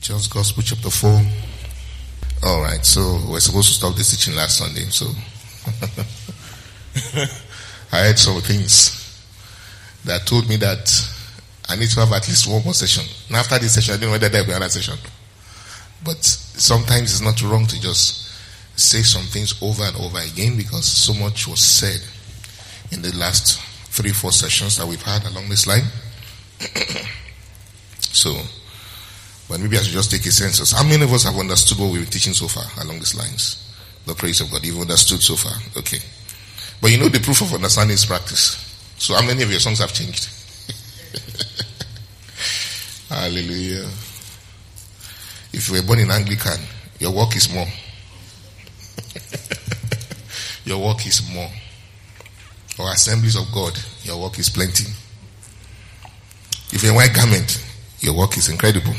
John's Gospel chapter 4. Alright, so we're supposed to stop this teaching last Sunday, so I heard some things that told me that I need to have at least one more session. And after this session, I don't know whether there will be another session. But sometimes it's not wrong to just say some things over and over again, because so much was said in the last 3-4 sessions that we've had along this line. So, but maybe I should just take a census. How many of us have understood what we've been teaching so far along these lines? The praise of God. You've understood so far. Okay. But you know the proof of understanding is practice. So how many of your songs have changed? Hallelujah. If you were born in Anglican, your work is more. Your work is more. Or Assemblies of God, your work is plenty. If you're in white garment, your work is incredible.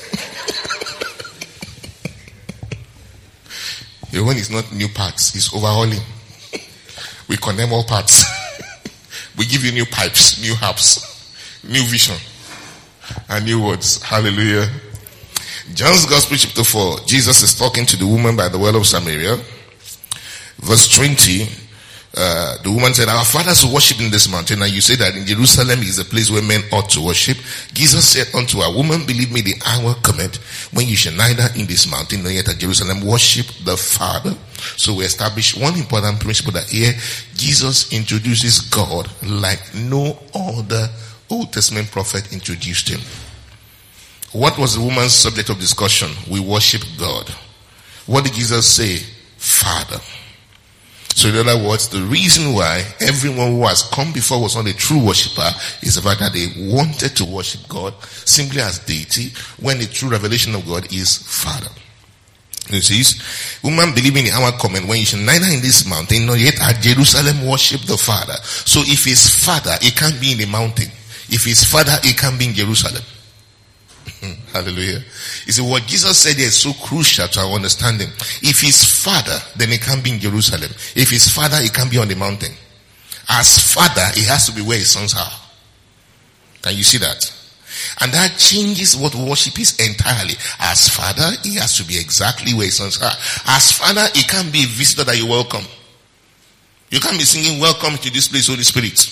Your one is not new parts, it's overhauling. We condemn all parts. We give you new pipes, new harps, new vision, and new words. Hallelujah. John's Gospel chapter 4. Jesus is talking to the woman by the well of Samaria. Verse 20. The woman said, our fathers worship in this mountain, and you say that in Jerusalem is a place where men ought to worship. Jesus said unto her, woman, believe me, the hour cometh when you shall neither in this mountain nor yet at Jerusalem worship the Father. So we establish one important principle, that here Jesus introduces God like no other Old Testament prophet introduced him. What was the woman's subject of discussion? We worship God. What did Jesus say? Father. So in other words, the reason why everyone who has come before was not a true worshipper is the fact that they wanted to worship God simply as deity, when the true revelation of God is Father. It says, woman, believing in our comment, when you shall neither in this mountain nor yet at Jerusalem worship the Father. So if his Father, it can't be in the mountain. If his Father, it can't be in Jerusalem. Hallelujah. You see, what Jesus said here is so crucial to our understanding. If his Father, then it can't be in Jerusalem. If his Father, it can't be on the mountain. As Father, it has to be where his sons are. Can you see that? And that changes what worship is entirely. As Father, it has to be exactly where his sons are. As Father, it can't be a visitor that you welcome. You can't be singing, welcome to this place, Holy Spirit.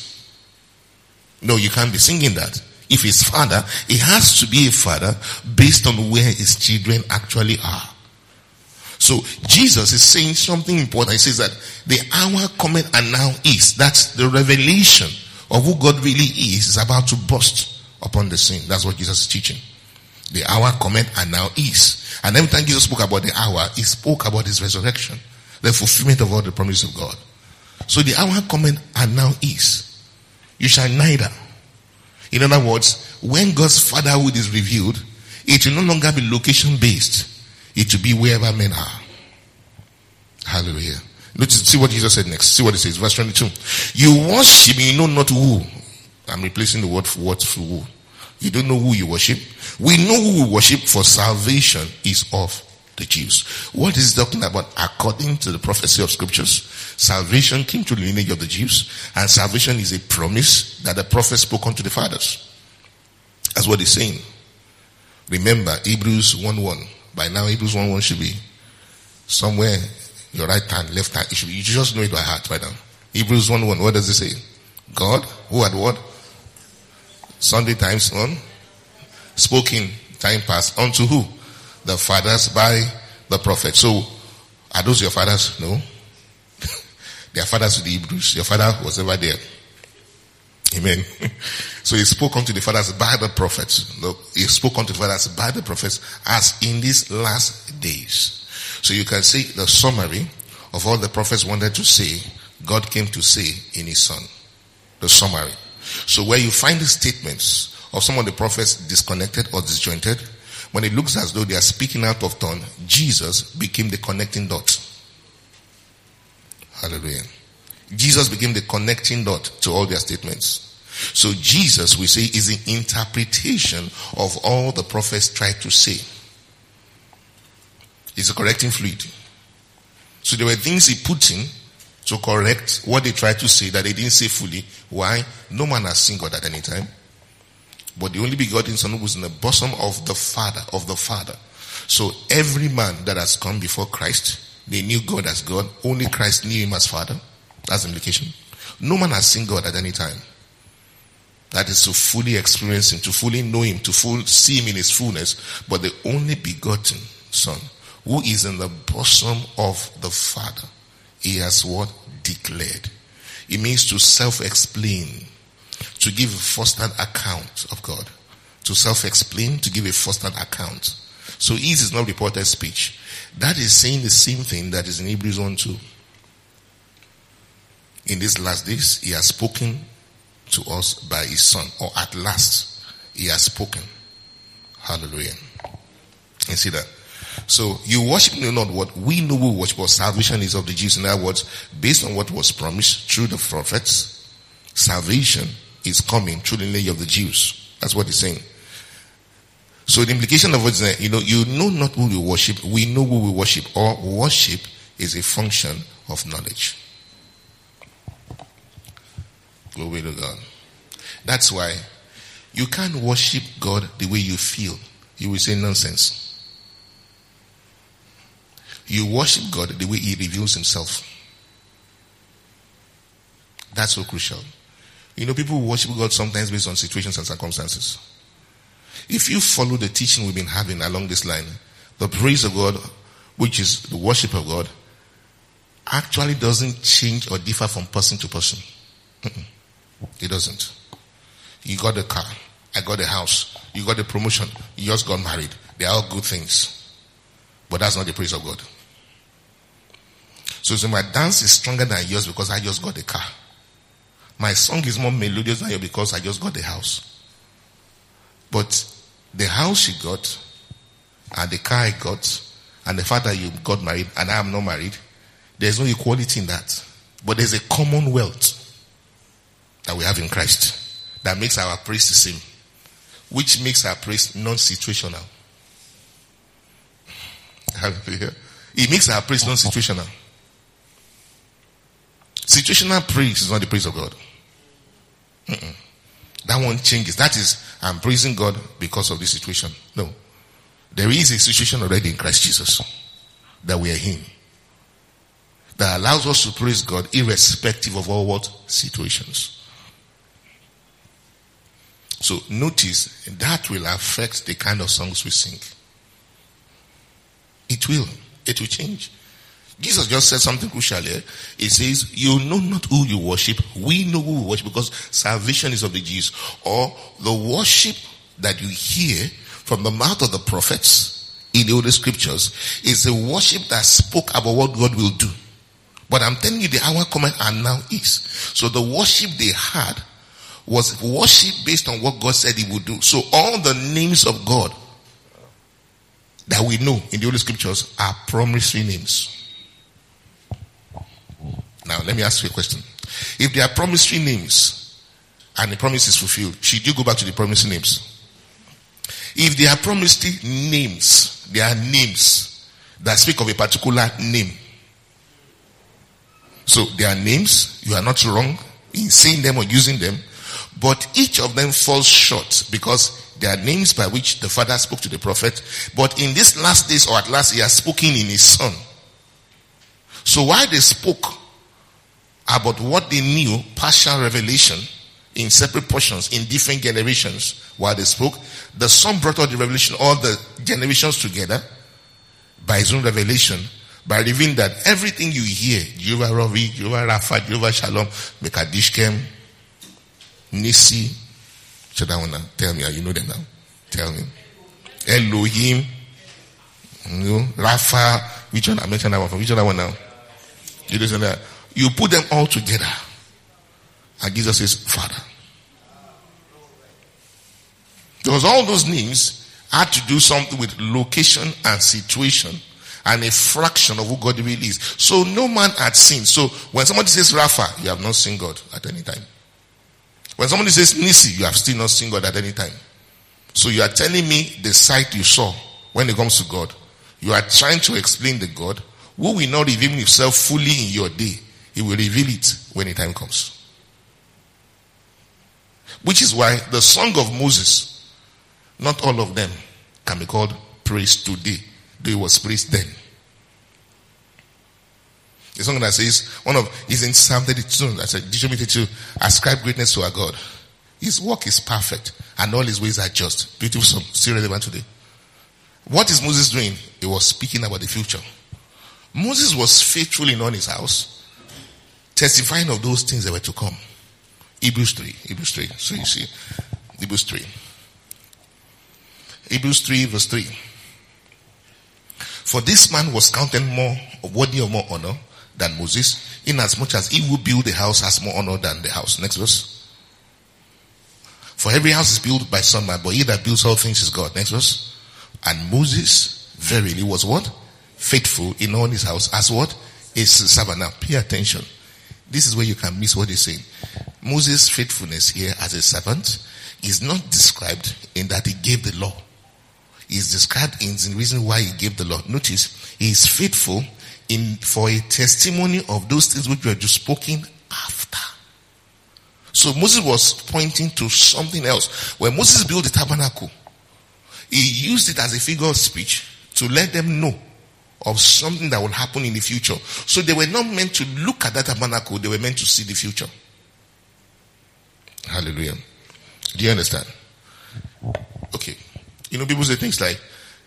No, you can't be singing that. If his Father, it has to be a Father based on where his children actually are. So Jesus is saying something important. He says that the hour cometh and now is. That's the revelation of who God really is about to burst upon the scene. That's what Jesus is teaching. The hour cometh and now is. And every time Jesus spoke about the hour, he spoke about his resurrection, the fulfillment of all the promises of God. So the hour cometh and now is. You shall neither. In other words, when God's fatherhood is revealed, it will no longer be location based. It will be wherever men are. Hallelujah. Let's see what Jesus said next. See what it says. Verse 22. You worship, you know not who. I'm replacing the word for what for who. You don't know who you worship. We know who we worship, for salvation is of the Jews. What is talking about? According to the prophecy of scriptures, salvation came through the lineage of the Jews, and salvation is a promise that the prophet spoke unto the fathers. That's what he's saying. Remember Hebrews 1:1. By now Hebrews 1:1 should be somewhere your right hand, left hand. It should be, you just know it by heart by now. Hebrews 1:1. What does it say? God, who had what? Sunday times on, spoken time past unto who? The fathers by the prophet. So, are those your fathers? No. They are fathers to the Hebrews. Your father was never there. Amen. So he spoke unto the fathers by the prophets. He spoke unto the fathers by the prophets as in these last days. So you can see the summary of all the prophets wanted to say, God came to say in his son. The summary. So where you find the statements of some of the prophets disconnected or disjointed, when it looks as though they are speaking out of turn, Jesus became the connecting dot. Hallelujah. Jesus became the connecting dot to all their statements. So Jesus, we say, is the interpretation of all the prophets tried to say. It's a correcting fluid. So there were things he put in to correct what they tried to say that they didn't say fully. Why? No man has seen God at any time. but the only begotten Son who was in the bosom of the Father, So every man that has come before Christ, they knew God as God. Only Christ knew him as Father. That's the implication. No man has seen God at any time. That is to fully experience him, to fully know him, to see him in his fullness. But the only begotten Son, who is in the bosom of the Father, he has what? Declared. It means to self-explain, to give a first-hand account of God. To self-explain, to give a first-hand account. So his is not reported speech. That is saying the same thing that is in Hebrews 1:2. In these last days, he has spoken to us by his Son, or at last he has spoken. Hallelujah. You see that? So you worship not what we know we worship, but salvation is of the Jews. In other words, based on what was promised through the prophets, salvation is coming through the lineage of the Jews. That's what he's saying. So the implication of what is, you know not who you worship, we know who we worship, or worship is a function of knowledge. Glory to God. That's why you can't worship God the way you feel. You will say nonsense. You worship God the way he reveals himself. That's so crucial. People worship God sometimes based on situations and circumstances. If you follow the teaching we've been having along this line, the praise of God, which is the worship of God, actually doesn't change or differ from person to person. It doesn't. You got a car. I got a house. You got a promotion. You just got married. They are all good things. But that's not the praise of God. So my dance is stronger than yours because I just got a car. My song is more melodious than yours because I just got the house. But the house you got, and the car I got, and the fact that you got married, and I am not married, there's no equality in that. But there's a commonwealth that we have in Christ that makes our praise the same, which makes our praise non-situational. Hallelujah. It makes our praise non-situational. Situational praise is not the praise of God. That one changes. That is, I'm praising God because of this situation. No. There is a situation already in Christ Jesus that we are in, that allows us to praise God irrespective of all what situations. So notice that will affect the kind of songs we sing. It will change. Jesus just said something crucial here. He says, you know not who you worship. We know who we worship because salvation is of the Jews. Or the worship that you hear from the mouth of the prophets in the Holy Scriptures is a worship that spoke about what God will do. But I'm telling you, the hour cometh and now is. So the worship they had was worship based on what God said he would do. So all the names of God that we know in the Holy Scriptures are promissory names. Now, let me ask you a question. If they are promissory names and the promise is fulfilled, should you go back to the promissory names? If they are promissory names, they are names that speak of a particular name. So they are names, you are not wrong in saying them or using them, but each of them falls short because they are names by which the Father spoke to the prophet, but in these last days or at last he has spoken in his Son. So while they spoke about what they knew, partial revelation in separate portions in different generations, while they spoke, the Son brought out the revelation, all the generations together by his own revelation, by revealing that everything you hear, Jehovah Ravi, Jehovah Rapha, Jehovah Shalom, Mekadishkem, Nisi, tell me, you know them now. Tell me. Elohim, Rapha, which one I mentioned that one from? Which other one now? You listen that. You put them all together. And Jesus says, Father. Because all those names had to do something with location and situation and a fraction of who God really is. So no man had seen. So when somebody says Rapha, you have not seen God at any time. When somebody says Nisi, you have still not seen God at any time. So you are telling me the sight you saw when it comes to God. You are trying to explain the God who will not reveal himself fully in your day. He will reveal it when the time comes. Which is why the song of Moses, not all of them can be called praise today. They was praised then. The song that says, is in Psalm 32, that's Deuteronomy 32, ascribe greatness to our God. His work is perfect and all his ways are just. Beautiful song, still relevant today. What is Moses doing? He was speaking about the future. Moses was faithful in all his house, testifying of those things that were to come. Hebrews 3. So you see, Hebrews 3. Hebrews 3 verse 3. For this man was counted more worthy of more honor than Moses, inasmuch as he who build the house has more honor than the house. Next verse. For every house is built by some man, but he that builds all things is God. Next verse. And Moses verily was what? Faithful in all his house as what? A servant. Now pay attention. This is where you can miss what he's saying. Moses' faithfulness here as a servant is not described in that he gave the law. Is described in the reason why he gave the law. Notice, he is faithful for a testimony of those things which were just spoken after. So Moses was pointing to something else. When Moses built the tabernacle, he used it as a figure of speech to let them know of something that will happen in the future. So they were not meant to look at that tabernacle, they were meant to see the future. Hallelujah. Do you understand? Okay. You know, people say things like,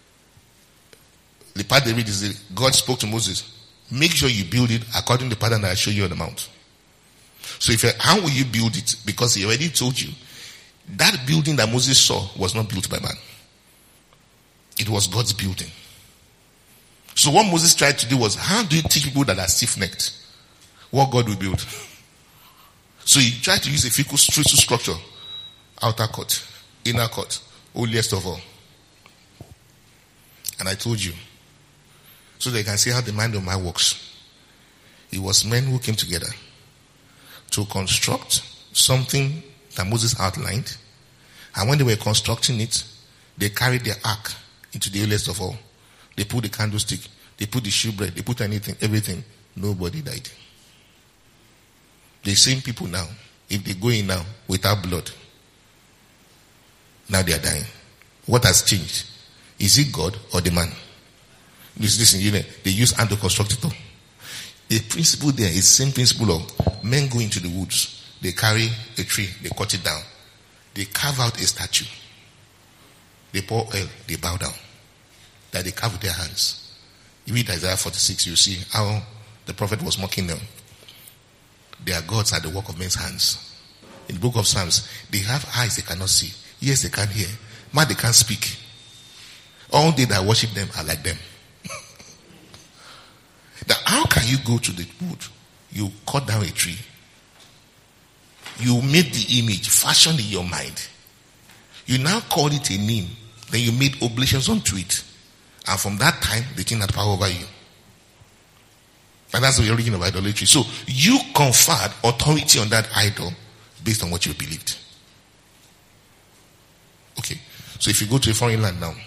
the part they read is that God spoke to Moses, make sure you build it according to the pattern that I show you on the mount. So how will you build it? Because he already told you, that building that Moses saw was not built by man. It was God's building. So what Moses tried to do was, how do you teach people that are stiff-necked what God will build? So he tried to use a fecal structure. Outer court, inner court, holiest of all. And I told you, so they can see how the mind of man works. It was men who came together to construct something that Moses outlined. And when they were constructing it, they carried their ark into the holiest of all. They put the candlestick, they put the shewbread, they put everything. Nobody died. The same people now, if they go in now without blood, now they are dying. What has changed? Is it God or the man? Listen, they use hand to construct it all. The principle there is the same principle of men go into the woods, they carry a tree, they cut it down, they carve out a statue, they pour oil, they bow down, that they carve with their hands. You read Isaiah 46, you see how the prophet was mocking them. Their gods are the work of men's hands. In the book of Psalms, they have eyes they cannot see, ears they can't hear, mouth they can't speak. All they that worship them are like them. Now, how can you go to the wood? You cut down a tree. You made the image, fashioned in your mind. You now called it a name. Then you made oblations unto it. And from that time, the king had power over you. And that's the origin of idolatry. So, you conferred authority on that idol based on what you believed. Okay. So if you go to a foreign land now,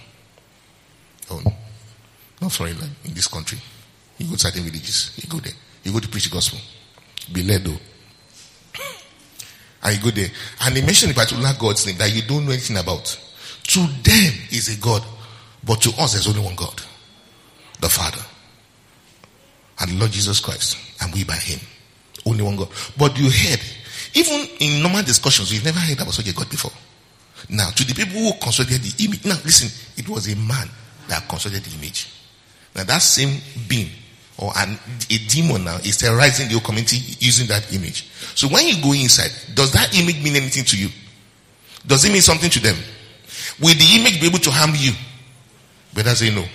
not foreign land, in this country, you go to certain villages, you go there, you go to preach the gospel, be led though. And you go there, and they mention a particular God's name that you don't know anything about. To them is a God, but to us there's only one God, the Father, and the Lord Jesus Christ, and we by Him. Only one God. But you heard, even in normal discussions, you've never heard about such a God before. Now, to the people who constructed the image, now listen, it was a man that constructed the image. Now that same being, or a demon now, is terrorizing the whole community using that image. So when you go inside, does that image mean anything to you? Does it mean something to them? Will the image be able to harm you? Better say no.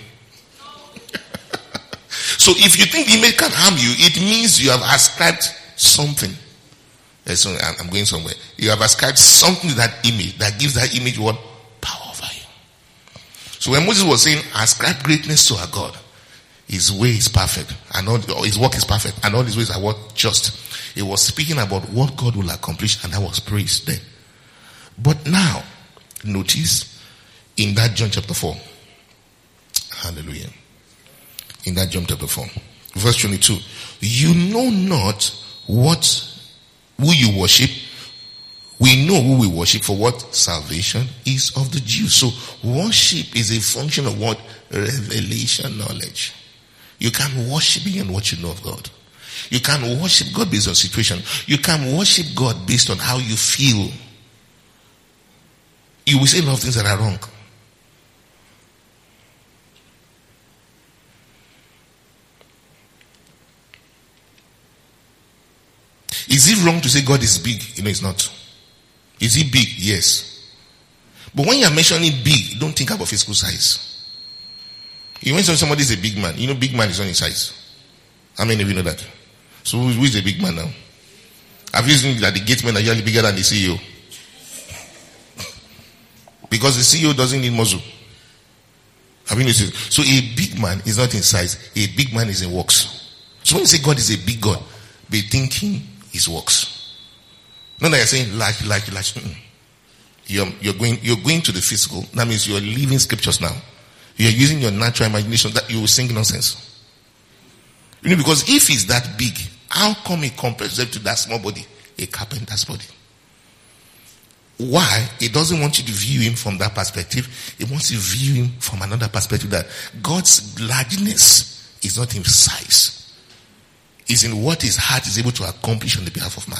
So if you think the image can harm you, it means you have ascribed something. So I'm going somewhere. You have ascribed something to that image that gives that image what? Power over you. So when Moses was saying, ascribe greatness to our God, his way is perfect, and his work is perfect, and all his ways are what? Just. He was speaking about what God will accomplish, and that was praised then. But now, notice in that John chapter 4. Hallelujah. In that John chapter 4. Verse 22. You know not who you worship. We know who we worship for what? Salvation is of the Jews. So worship is a function of what? Revelation knowledge. You can worship beyond what you know of God. You can worship God based on situation. You can worship God based on how you feel. You will say a lot of things that are wrong. Is it wrong to say God is big? It's not. Is he big? Yes. But when you are mentioning big, don't think about physical size. You mention somebody is a big man. Big man is not in size. How many of you know that? So who is a big man now? Have you seen that the gate men are usually bigger than the CEO? Because the CEO doesn't need muscle. Have you noticed? So a big man is not in size. A big man is in works. So when you say God is a big God, be thinking his works. Not that you're saying large. You're going to the physical. That means you're leaving scriptures now. You're using your natural imagination that you will sing nonsense. Because if he's that big, how come he compares himself to that small body? A carpenter's body. Why? He doesn't want you to view him from that perspective. He wants you to view him from another perspective, that God's largeness is not in size. It's in what his heart is able to accomplish on the behalf of man.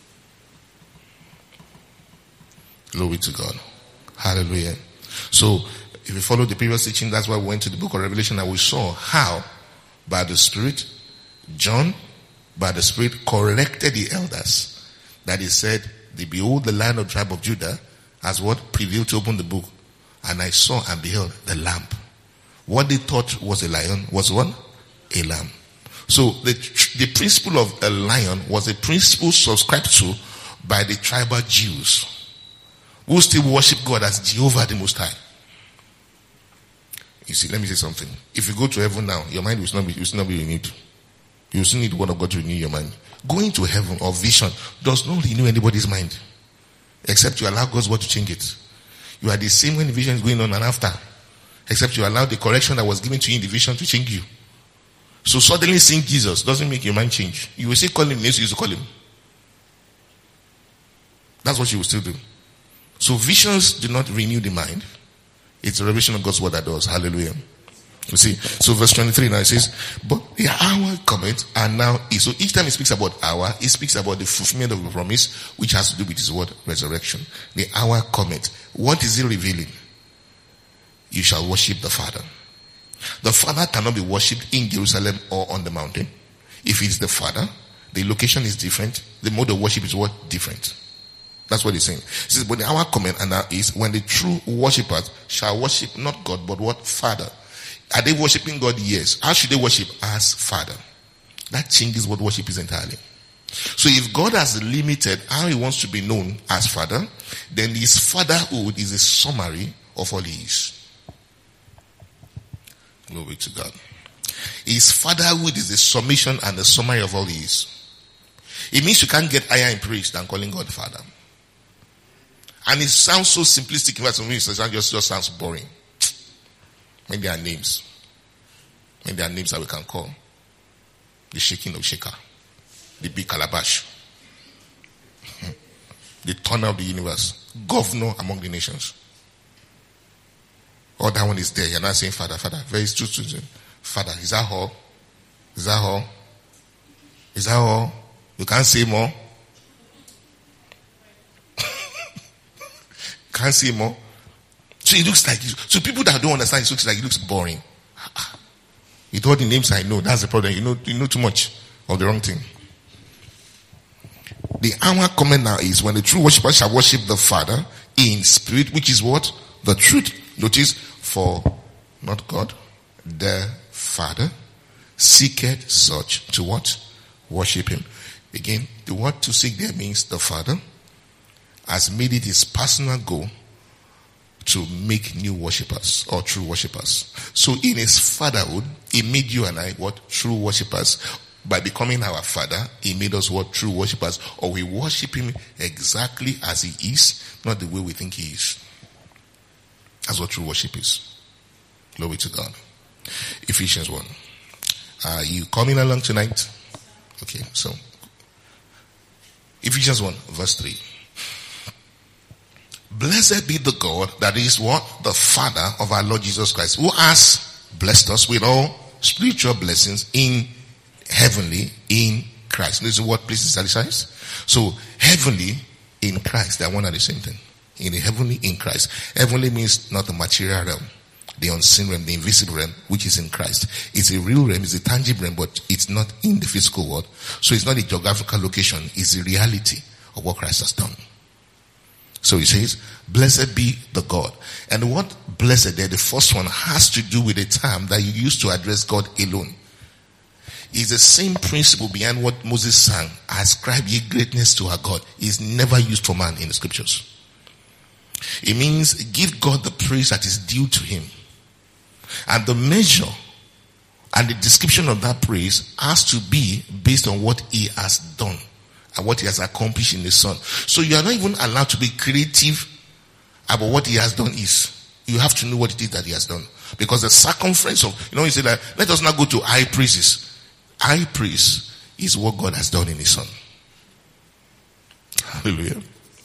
Glory to God. Hallelujah. So, if you follow the previous teaching, that's why we went to the book of Revelation and we saw how, by the Spirit, John, by the Spirit, corrected the elders. That he said, behold, the Lion of the tribe of Judah has what? Prevailed to open the book. And I saw and beheld the lamb. What they thought was a lion was what? A lamb. So the principle of a lion was a principle subscribed to by the tribal Jews, who still worship God as Jehovah the Most High. You see, let me say something. If you go to heaven now, your mind will still not be renewed. You will still need the word of God to renew your mind. Going to heaven or vision does not renew anybody's mind, except you allow God's word to change it. You are the same when the vision is going on and after, except you allow the correction that was given to you in the vision to change you. So suddenly seeing Jesus doesn't make your mind change. You will still call him names you used to call him. That's what you will still do. So visions do not renew the mind. It's a revelation of God's word that does. Hallelujah. You see, so verse 23 now it says, but the hour cometh and now is. So each time it speaks about hour, it speaks about the fulfillment of the promise, which has to do with his word, resurrection. The hour cometh. What is he revealing? You shall worship the Father. The Father cannot be worshipped in Jerusalem or on the mountain. If it's the Father, the location is different. The mode of worship is what? Different. That's what he's saying. He says, but the hour cometh and now is when the true worshippers shall worship not God, but what? Father. Are they worshipping God? Yes. How should they worship? As Father. That changes what worship is entirely. So if God has limited how he wants to be known as Father, then his fatherhood is a summary of all he is. Glory to God. His fatherhood is the summation and the summary of all he is. It means you can't get higher in praise than calling God Father. And it sounds so simplistic. In fact, some it just sounds boring. When there are names. When there are names that we can call. The shaking of Shaker. The big calabash. The turner of the universe. Governor among the nations. Oh, that one is there. You're not saying Father. Very true. Father. Is that all? Is that all? Is that all? You can't say more? Can't say more? So it looks like, so people that don't understand, it looks boring. With all the names I know, that's the problem. You know too much of the wrong thing. The hour coming now is when the true worshippers shall worship the Father in spirit, which is what? The truth. Notice, for not God, the Father seeketh such to what? Worship him. Again, the word to seek there means the Father has made it his personal goal to make new worshippers or true worshippers. So in his fatherhood, he made you and I what? True worshippers. By becoming our Father, he made us what? True worshippers. Or we worship him exactly as he is, not the way we think he is. That's what true worship is. Glory to God. Ephesians 1. Are you coming along tonight? Okay, so Ephesians 1 verse 3. blessed be the God that is what? The Father of our Lord Jesus Christ, who has blessed us with all spiritual blessings in heavenly in Christ. This is what places that it says. So heavenly in Christ, they are one and the same thing. In the heavenly in Christ. Heavenly means not the material realm, the unseen realm, the invisible realm, which is in Christ. It's a real realm, it's a tangible realm, but it's not in the physical world. So it's not a geographical location, it's the reality of what Christ has done. So he says, blessed be the God. And the word blessed there, the first one, has to do with a term that you use to address God alone. It's the same principle behind what Moses sang, ascribe ye greatness to our God. It's never used for man in the scriptures. It means give God the praise that is due to him. And the measure and the description of that praise has to be based on what he has done and what he has accomplished in the Son. So you are not even allowed to be creative about what he has done is. You have to know what it is that he has done. Because the circumference of, you say that, let us not go to high praises. High praise is what God has done in his Son. Hallelujah.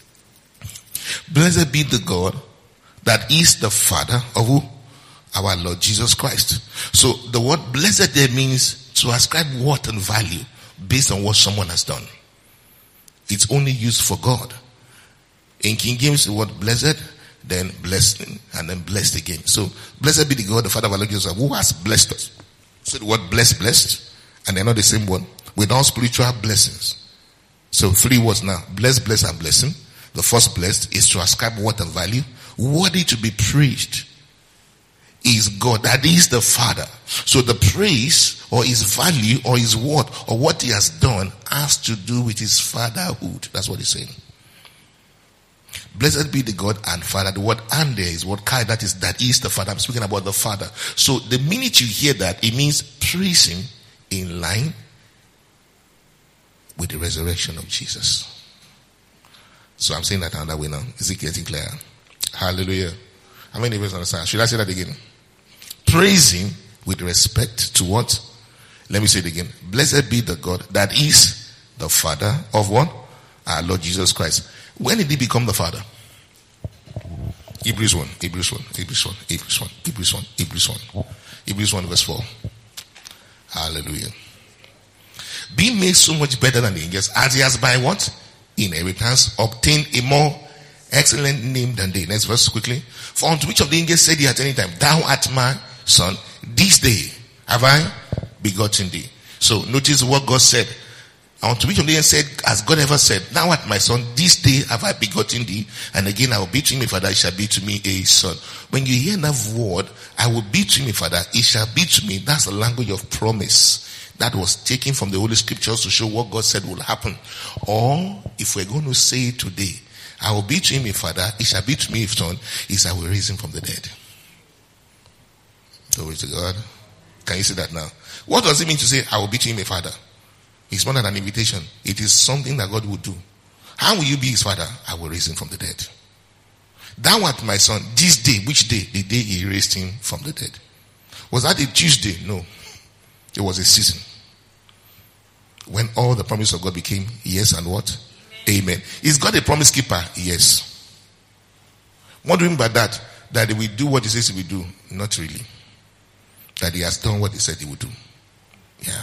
Blessed be the God that is the Father of who? Our Lord Jesus Christ. So the word blessed there means to ascribe worth and value based on what someone has done. It's only used for God. In King James, the word blessed, then blessed, and then blessed again. So blessed be the God, the Father of our Lord Jesus Christ, who has blessed us. So the word blessed, and they're not the same one, with all spiritual blessings. So 3 words now, blessed, and blessing. The first blessed is to ascribe worth and value. Worthy to be praised is God. That is the Father. So the praise or his value or his worth or what he has done has to do with his fatherhood. That's what he's saying. Blessed be the God and Father. The word and there is what Kai, that is the Father. I'm speaking about the Father. So the minute you hear that, it means praising in line with the resurrection of Jesus. So I'm saying that another way now. Is it getting clear? Hallelujah. How many of us understand? Should I say that again? Praising with respect to what? Let me say it again. Blessed be the God that is the Father of what? Our Lord Jesus Christ. When did he become the Father? Hebrews 1 verse 4. Hallelujah. Being made so much better than the angels, as he has by what? Inheritance obtained a more excellent name than they. Next verse quickly. For unto which of the angels said he at any time, thou art my son, this day have I begotten thee. So notice what God said. Unto which of the angels said, as God ever said, thou art my son, this day have I begotten thee, and again I will be to him a father, he shall be to me a son. When you hear that word, I will be to him a father, he shall be to me, that's the language of promise. That was taken from the Holy Scriptures to show what God said will happen. Or, if we're going to say it today, I will be to him a father, he shall be to me a son, is I will raise him from the dead. Glory to God. Can you see that now? What does it mean to say, I will be to him a father? It's more than an invitation. It is something that God will do. How will you be his father? I will raise him from the dead. Thou art my son, this day, which day? The day he raised him from the dead. Was that a Tuesday? No. It was a season. When all the promise of God became yes and what? Amen. Is God a promise keeper? Yes. What do you mean by that? That he will do what he says he will do? Not really. That he has done what he said he would do. Yeah.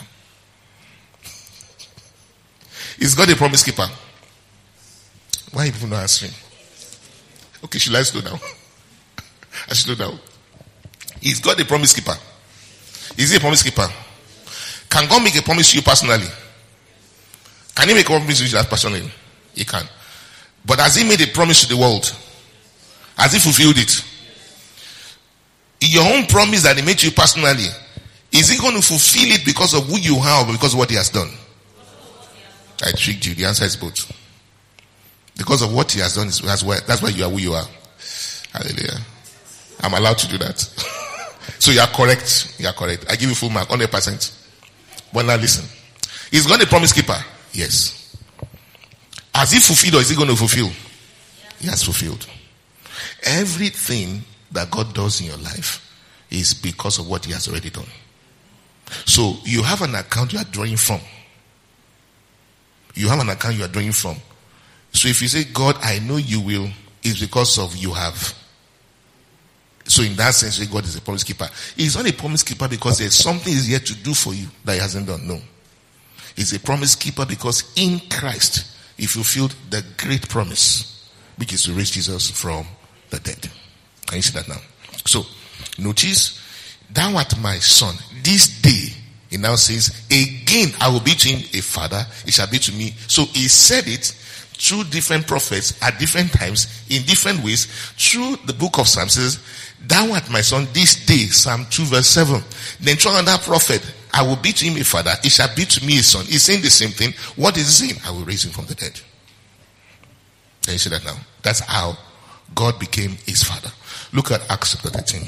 Is God a promise keeper? Why are people not answering? Okay, should I slow down? I should slow down. Is God a promise keeper? Is he a promise keeper? Can God make a promise to you personally? Can he make a promise to you personally? He can. But has he made a promise to the world? Has he fulfilled it? Your own promise that he made to you personally, is he going to fulfill it because of who you are or because of what he has done? I tricked you. The answer is both. Because of what he has done, that's why you are who you are. Hallelujah. I'm allowed to do that. So you are correct. You are correct. I give you full mark, 100%. But now listen. Is God a promise keeper? Yes. Has he fulfilled or is he going to fulfill? He has fulfilled. Everything that God does in your life is because of what he has already done. So you have an account you are drawing from. You have an account you are drawing from. So if you say, God, I know you will is because of you have. So in that sense, God is a promise keeper. He's not a promise keeper because there's something he's yet to do for you that he hasn't done. No. He's a promise keeper because in Christ, he fulfilled the great promise, which is to raise Jesus from the dead. Can you see that now? So, notice, thou art my son. This day, he now says, again I will be to him a father, he shall be to me. So he said it through different prophets at different times, in different ways. Through the book of Psalms says, thou art my son this day, Psalm 2 verse 7. Then through another prophet, I will be to him a father, he shall be to me a son. He's saying the same thing. What is he saying? I will raise him from the dead. Can you see that now? That's how God became his father. Look at Acts chapter 13.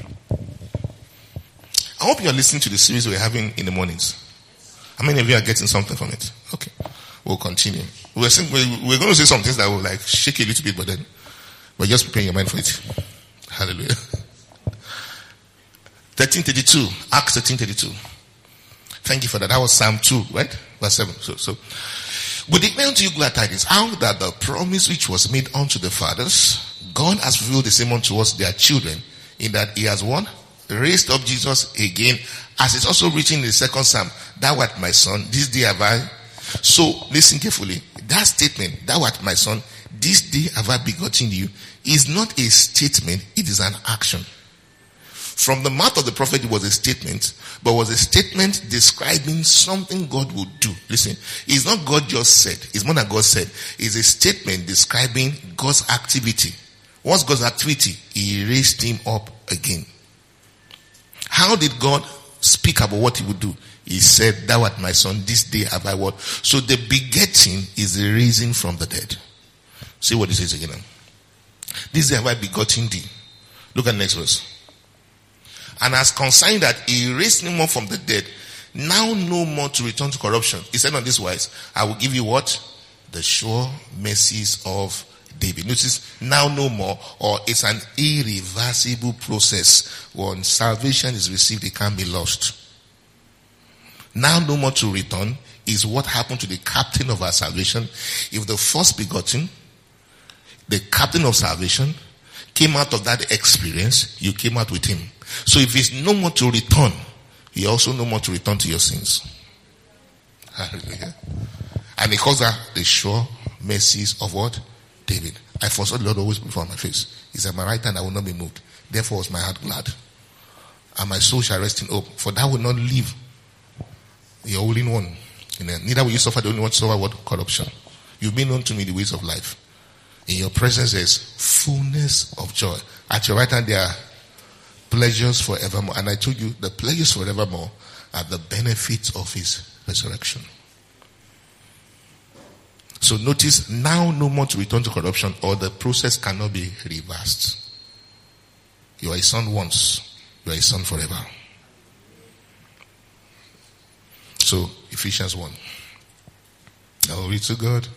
I hope you are listening to the series we're having in the mornings. How many of you are getting something from it? Okay. We'll continue. We're going to say some things that will like shake a little bit, but then we're just preparing your mind for it. Hallelujah. 13:32. Acts 13:32. Thank you for that. That was Psalm 2, right? Verse 7. So we declare unto you glad tidings, how that the promise which was made unto the fathers, God has fulfilled the same unto us, their children, in that he has won, raised up Jesus again, as it's also written in the second Psalm, thou art my son, this day have I. So listen carefully. That statement, thou art my son, this day have I begotten you, is not a statement, it is an action. From the mouth of the prophet, it was a statement, but was a statement describing something God would do. Listen, it's not God just said. It's more than God said. It's a statement describing God's activity. What's God's activity? He raised him up again. How did God speak about what he would do? He said, thou art my son, this day have I what? So the begetting is the raising from the dead. See what it says again. This day have I begotten thee. Look at the next verse. And as consigned that he raised him up from the dead, now no more to return to corruption. He said on this wise, I will give you what? The sure mercies of David. Notice, now no more, or it's an irreversible process. When salvation is received, it can't be lost. Now no more to return is what happened to the captain of our salvation. If the first begotten, the captain of salvation, came out of that experience, you came out with him. So if it's no more to return, he also no more to return to your sins. Hallelujah. And he calls that the sure mercies of what? David. I foresaw the Lord always before my face. He said, my right hand I will not be moved. Therefore was my heart glad. And my soul shall rest in hope. For thou will not leave the only one. Neither will you suffer the only one to suffer what? Corruption. You've been known to me the ways of life. In your presence there is fullness of joy. At your right hand there are pleasures forevermore. And I told you the pleasures forevermore are the benefits of his resurrection. So notice, now no more to return to corruption, or the process cannot be reversed. You are a son once, you are a son forever. So Ephesians 1. Now read to God.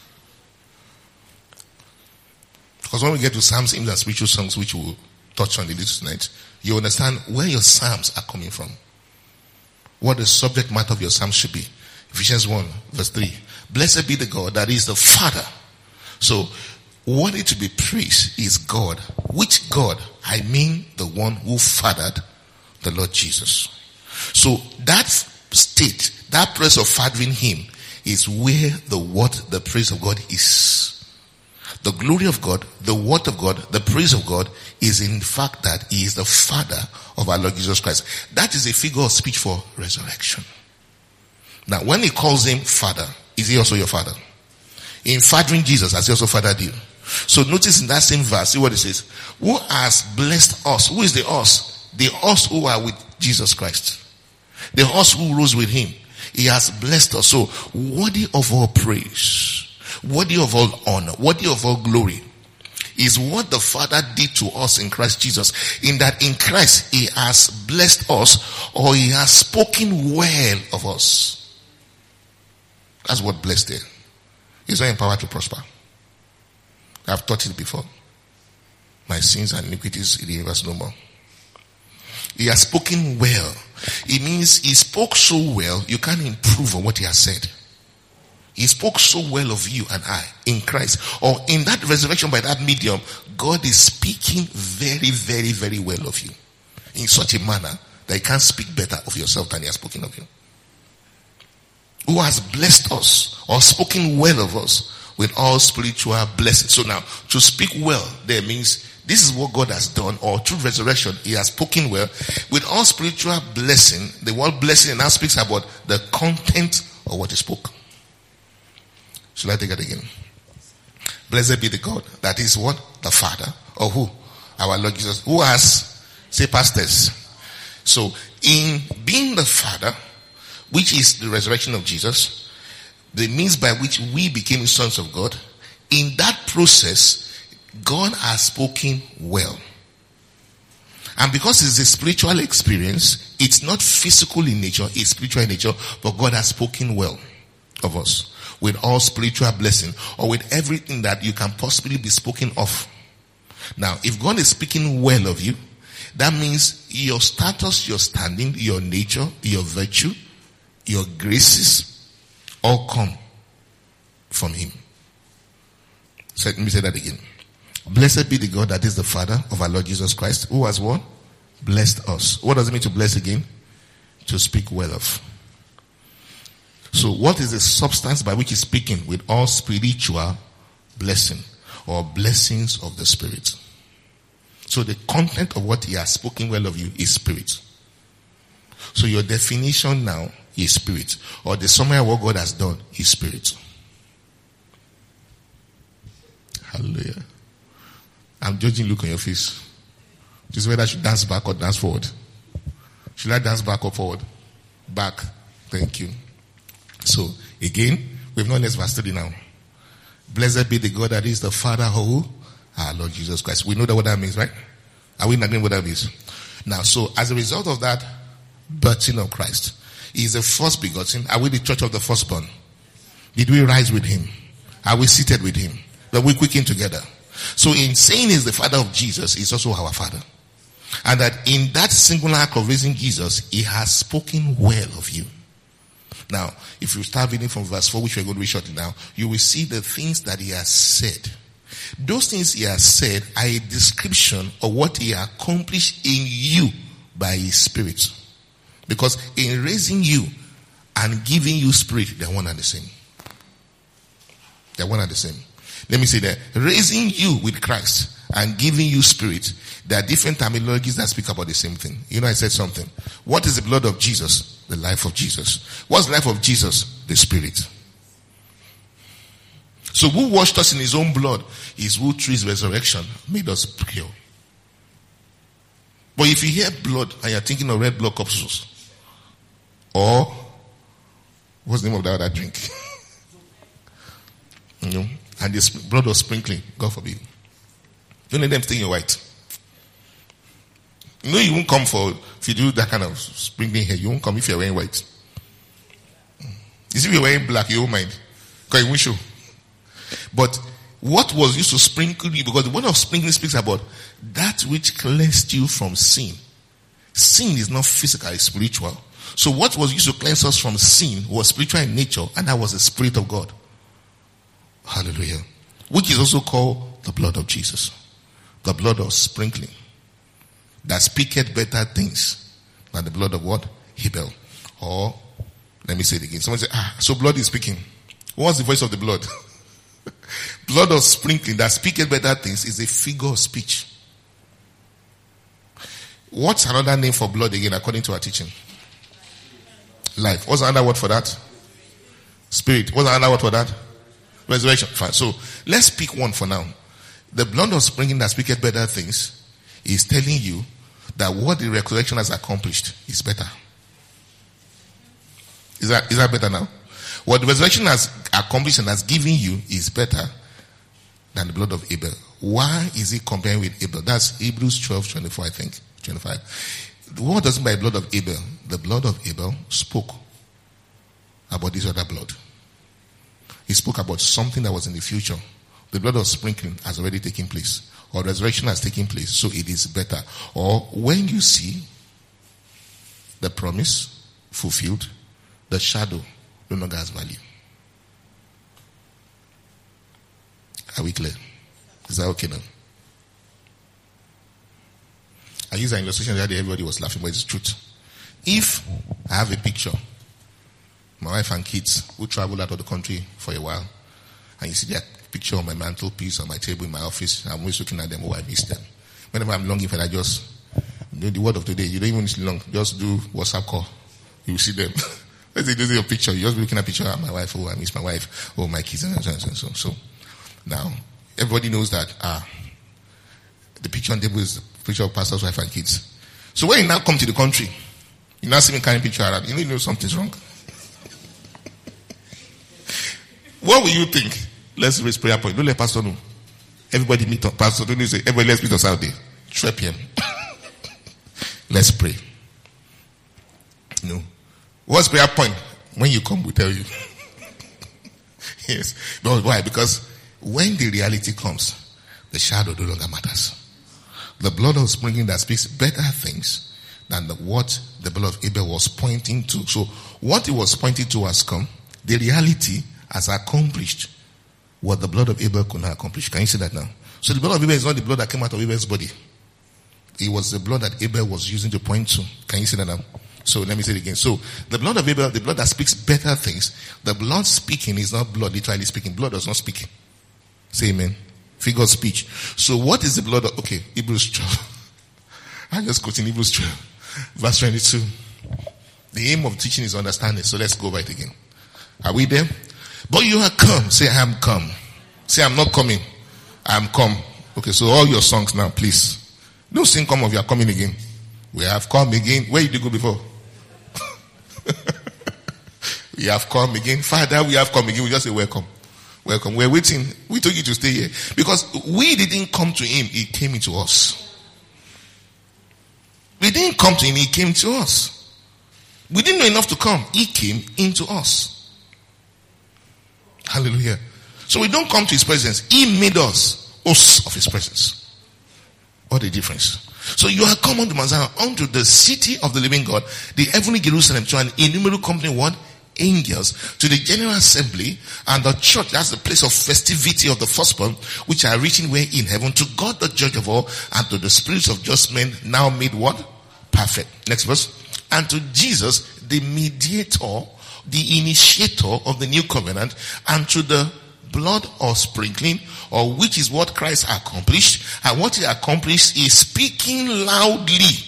Because when we get to psalms, hymns and spiritual songs, which we'll touch on a little tonight, you understand where your psalms are coming from. What the subject matter of your psalms should be. Ephesians 1 verse 3. Blessed be the God that is the Father. So, worthy to be praised is God. Which God? I mean the one who fathered the Lord Jesus. So, that state, that place of fathering him, is where the praise of God is. The glory of God, the word of God, the praise of God is in fact that he is the Father of our Lord Jesus Christ. That is a figure of speech for resurrection. Now, when he calls him Father, is he also your father? In fathering Jesus, has he also fathered you? So notice in that same verse, see what it says. Who has blessed us? Who is the us? The us who are with Jesus Christ. The us who rose with him. He has blessed us. So worthy of all praise, worthy of all honor, worthy of all glory is what the Father did to us in Christ Jesus. In that in Christ he has blessed us, or he has spoken well of us. That's what blessed there. He's not empowered to prosper. I've taught it before. My sins and iniquities he remembers no more. He has spoken well. It means he spoke so well, you can't improve on what he has said. He spoke so well of you and I in Christ. Or in that resurrection by that medium, God is speaking very, very, very well of you. In such a manner that He can't speak better of yourself than He has spoken of you. Who has blessed us or spoken well of us with all spiritual blessings. So now, to speak well there means this is what God has done, or through resurrection, He has spoken well. With all spiritual blessing, the word blessing now speaks about the content of what He spoke. Should I take it again? Blessed be the God that is what? The Father. Or who? Our Lord Jesus. Who has, say pastors. So, in being the Father, which is the resurrection of Jesus, the means by which we became sons of God, in that process, God has spoken well. And because it's a spiritual experience, it's not physical in nature, it's spiritual in nature, but God has spoken well of us with all spiritual blessing, or with everything that you can possibly be spoken of. Now, if God is speaking well of you, that means your status, your standing, your nature, your virtue, your graces all come from Him. So let me say that again. Blessed be the God that is the Father of our Lord Jesus Christ, who has what? Blessed us. What does it mean to bless again? To speak well of. So what is the substance by which He's speaking? With all spiritual blessing or blessings of the Spirit. So the content of what He has spoken well of you is Spirit. So your definition now is Spirit. Or the summary of what God has done is Spirit. Hallelujah. I'm judging look on your face. Just whether I should dance back or dance forward. Should I dance back or forward? Back. Thank you. So, again, we've known this verse 3 now. Blessed be the God that is the Father of who? Our Lord Jesus Christ. We know that what that means, right? Are we in agreement what that means? Now, so as a result of that birthing of Christ, He is the first begotten. Are we the church of the firstborn? Did we rise with Him? Are we seated with Him? Are we quickened together? So in saying He's the Father of Jesus, He's also our Father. And that in that singular act of raising Jesus, He has spoken well of you. Now, if you start reading from verse 4, which we're going to read shortly now, you will see the things that He has said. Those things He has said are a description of what He accomplished in you by His Spirit. Because in raising you and giving you Spirit, they're one and the same. They're one and the same. Let me say that. Raising you with Christ and giving you Spirit, there are different terminologies that speak about the same thing. You know, I said something. What is the blood of Jesus? The life of Jesus. What's the life of Jesus? The Spirit. So who washed us in His own blood is who through His resurrection made us pure. But if you hear blood and you're thinking of red blood corpuscles, or what's the name of that other drink? You know, and the blood was sprinkling, God forbid. Don't let them stay in white. You know you won't come for, if you do that kind of sprinkling here, you won't come if you're wearing white. If you're wearing black, you won't mind. Because it won't show. But what was used to sprinkle you, because the word of sprinkling speaks about that which cleansed you from sin. Sin is not physical, it's spiritual. So what was used to cleanse us from sin was spiritual in nature, and that was the Spirit of God. Hallelujah. Which is also called the blood of Jesus. The blood of sprinkling. That speaketh better things than the blood of what? Abel. Or, let me say it again. Someone say, so blood is speaking. What's the voice of the blood? Blood of sprinkling that speaketh better things is a figure of speech. What's another name for blood again according to our teaching? Life. What's another word for that? Spirit. What's another word for that? Resurrection. Fine. So let's pick one for now. The blood of sprinkling that speaketh better things is telling you that what the resurrection has accomplished is better. Is that better now? What the resurrection has accomplished and has given you is better than the blood of Abel. Why is it comparing with Abel? That's Hebrews 12:24, I think. 25. What does it mean by blood of Abel? The blood of Abel spoke about this other blood. He spoke about something that was in the future. The blood of sprinkling has already taken place. Or resurrection has taken place. So it is better. Or when you see the promise fulfilled, the shadow no longer has value. Are we clear? Is that okay now? I used an illustration the other day, everybody was laughing, but it's the truth. If I have a picture, my wife and kids who travel out of the country for a while, and you see their picture on my mantelpiece, on my table in my office, I'm always looking at them, I miss them. Whenever I'm longing for that, just, the word of today, you don't even need to long, just do WhatsApp call. You will see them. Let's say this is your picture, you just be looking at a picture of my wife, I miss my wife, my kids, and so. Now, everybody knows that, the picture on the table is the picture of pastor's wife and kids. So when you now come to the country, you now see me carrying picture around, you know something's wrong. What will you think? Let's raise prayer point. Don't let pastor know. Everybody meet up. Pastor, don't you say, everybody let's meet us out there. 12 p.m. Let's pray. No. What's prayer point? When you come, we'll tell you. Yes. But why? Because when the reality comes, the shadow no longer matters. The blood of sprinkling that speaks better things than what the blood of Abel was pointing to. So what it was pointing to has come. The reality has accomplished what the blood of Abel could not accomplish. Can you see that now? So the blood of Abel is not the blood that came out of Abel's body. It was the blood that Abel was using to point to. Can you see that now? So let me say it again. So the blood of Abel, the blood that speaks better things, the blood speaking is not blood literally speaking. Blood does not speak. Say amen. Figure of speech. So what is the blood of, okay, Hebrews 12. I just quote in Hebrews 12. Verse 22. The aim of teaching is understanding. So let's go by it again. Are we there? But you are come. Say, I am come. Say, I'm not coming. I am come. Okay, so all your songs now, please. Don't sing come of you are coming again. We have come again. Where did you go before? We have come again. Father, we have come again. We just say welcome. Welcome. We're waiting. We told you to stay here. Because we didn't come to him. He came into us. We didn't come to him. He came to us. We didn't know enough to come. He came into us. Hallelujah. So we don't come to his presence. He made us hosts of his presence. What a difference. So you are come unto Mount Zion, unto the city of the living God, the heavenly Jerusalem, to an innumerable company, what? Angels, to the general assembly and the church. That's the place of festivity of the firstborn, which are written where in heaven, to God the judge of all, and to the spirits of just men now made what? Perfect. Next verse. And to Jesus, the mediator, the initiator of the new covenant, and to the blood of sprinkling, or which is what Christ accomplished, and what he accomplished is speaking loudly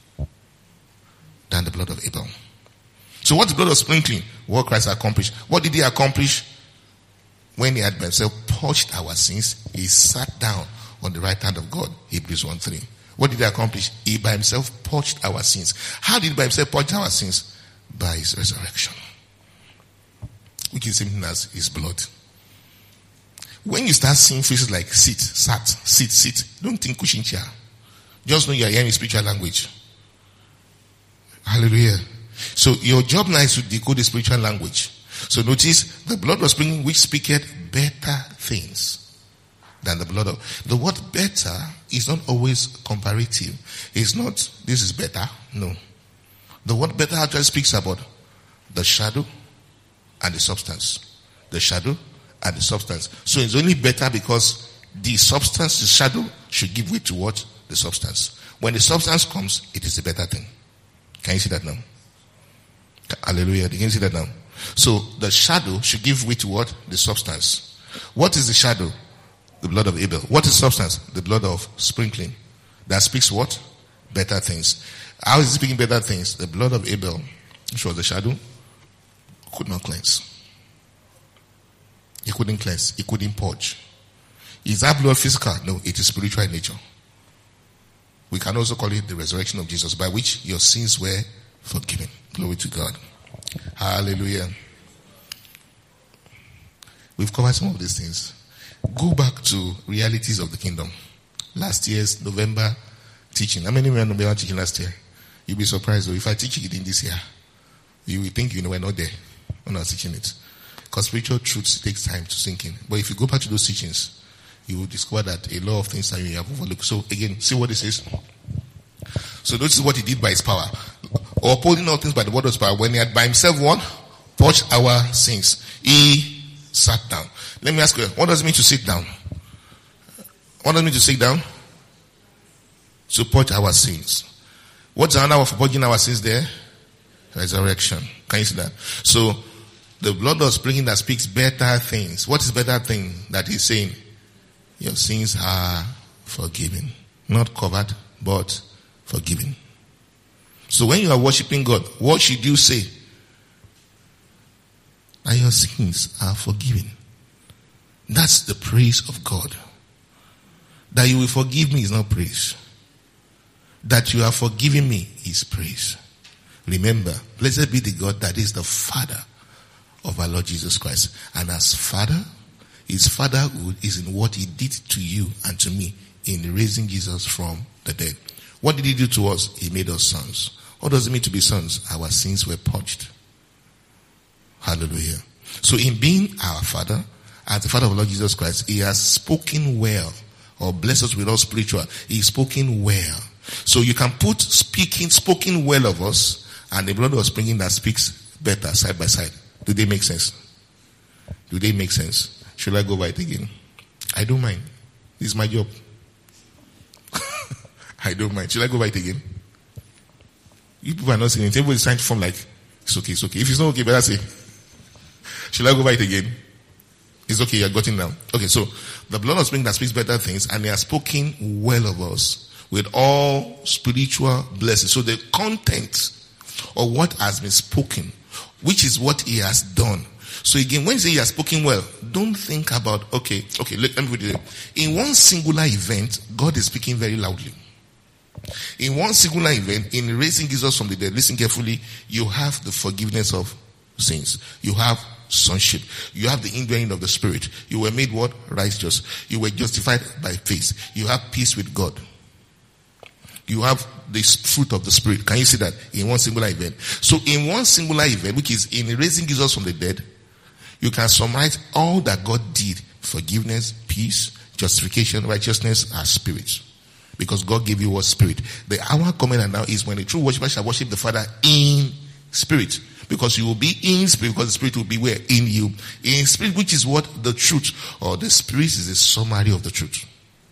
than the blood of Abel. So what's the blood of sprinkling? What Christ accomplished. What did he accomplish? When he had by himself purged our sins, he sat down on the right hand of God. Hebrews 1:3. What did he accomplish? He by himself purged our sins. How did he by himself purge our sins? By his resurrection, which is same as his blood. When you start seeing phrases like sit, sat, sit, don't think cushion chair. Just know you are hearing spiritual language. Hallelujah. So your job now is to decode the spiritual language. So notice the blood was sprinkling which speaketh better things than the blood of. The word better is not always comparative. It's not this is better. No. The word better actually speaks about the shadow and the substance. The shadow and the substance. So it's only better because the substance, the shadow, should give way to what? The substance. When the substance comes, it is a better thing. Can you see that now? Hallelujah. Can you see that now? So the shadow should give way to what? The substance. What is the shadow? The blood of Abel. What is substance? The blood of sprinkling. That speaks what? Better things. How is it speaking better things? The blood of Abel, which was the shadow, could not cleanse. He couldn't cleanse. He couldn't purge. Is that blood physical? No, it is spiritual in nature. We can also call it the resurrection of Jesus, by which your sins were forgiven. Glory to God. Hallelujah. We've covered some of these things. Go back to realities of the kingdom. Last year's November teaching. How many were November teaching last year? You'll be surprised though. If I teach it in this year, you will think we're not there when I was teaching it. Because spiritual truths takes time to sink in. But if you go back to those teachings, you will discover that a lot of things that you have overlooked. So again, see what it says. So this is what he did by his power. Or upholding all things by the word of his power. When he had by himself what? Purged our sins. He sat down. Let me ask you, what does it mean to sit down? What does it mean to sit down? To purge our sins. What's another word for purging our sins there? Resurrection. Can you see that? So, the blood of sprinkling that speaks better things. What is better thing that he's saying? Your sins are forgiven. Not covered, but forgiven. So when you are worshiping God, what should you say? That your sins are forgiven. That's the praise of God. That you will forgive me is not praise. That you are forgiving me is praise. Remember, blessed be the God that is the Father of our Lord Jesus Christ. And as Father, his fatherhood is in what he did to you and to me in raising Jesus from the dead. What did he do to us? He made us sons. What does it mean to be sons? Our sins were purged. Hallelujah. So in being our Father, as the Father of Lord Jesus Christ, he has spoken well, or blessed us with all spiritual. He's spoken well. So you can put spoken well of us, and the blood of sprinkling that speaks better side by side. Do they make sense? Do they make sense? Should I go by it again? I don't mind. This is my job. I don't mind. Should I go by it again? You people are not saying it. Everybody is trying to form like, it's okay, it's okay. If it's not okay, better say. Should I go by it again? It's okay, you got it now. Okay, so the blood of sprinkling that speaks better things, and he has spoken well of us with all spiritual blessings. So the content of what has been spoken, which is what he has done. So again, when you say he has spoken well, don't think about, okay, let me put it. In one singular event, God is speaking very loudly. In one singular event, in raising Jesus from the dead, listen carefully, you have the forgiveness of sins. You have sonship. You have the indwelling of the Spirit. You were made what? Righteous. You were justified by faith. You have peace with God. You have this fruit of the Spirit. Can you see that? In one singular event. So in one singular event, which is in raising Jesus from the dead, you can summarize all that God did. Forgiveness, peace, justification, righteousness are spirits. Because God gave you what? Spirit. The hour coming and now is when the true worshiper shall worship the Father in spirit. Because you will be in spirit, because the Spirit will be where? In you. In spirit, which is what? The truth. Or the Spirit is a summary of the truth.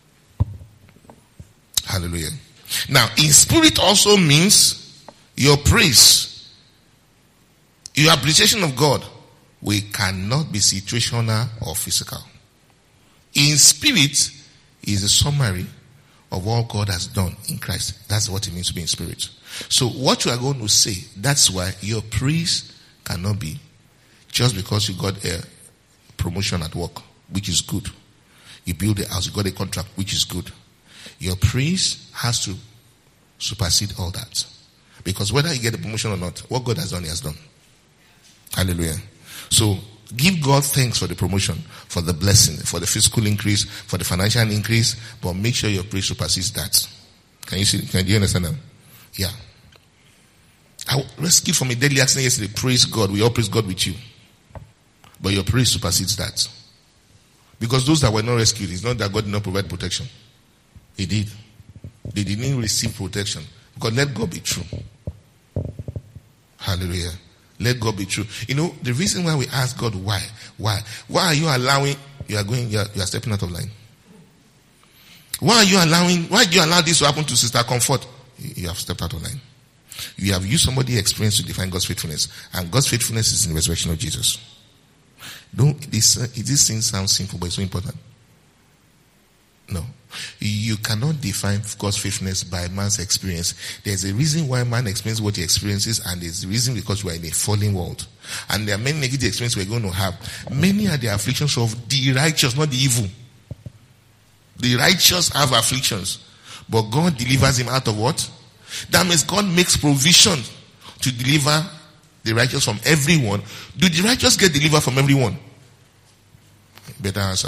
Hallelujah. Now, in spirit also means your praise, your appreciation of God. We cannot be situational or physical. In spirit is a summary of what God has done in Christ. That's what it means to be in spirit. So what you are going to say, that's why your praise cannot be just because you got a promotion at work, which is good. You build a house, you got a contract, which is good. Your praise has to supersede all that. Because whether you get a promotion or not, what God has done, he has done. Hallelujah. So give God thanks for the promotion, for the blessing, for the physical increase, for the financial increase, but make sure your praise supersedes that. Can you see? Can you understand that? Yeah. I was rescued from a deadly accident yesterday. Praise God. We all praise God with you. But your praise supersedes that. Because those that were not rescued, it's not that God did not provide protection. He did. They didn't receive protection. Because let God be true. Hallelujah. Let God be true. You know, the reason why we ask God why are you allowing, you are stepping out of line. Why do you allow this to happen to Sister Comfort? You have stepped out of line. You have used somebody's experience to define God's faithfulness. And God's faithfulness is in the resurrection of Jesus. This thing sounds simple, but it's so important. No. You cannot define God's faithfulness by man's experience. There's a reason why man experiences what he experiences, and there's a reason because we are in a fallen world. And there are many negative experiences we're going to have. Many are the afflictions of the righteous, not the evil. The righteous have afflictions, but God delivers him out of what? That means God makes provision to deliver the righteous from everyone. Do the righteous get delivered from everyone? Better answer.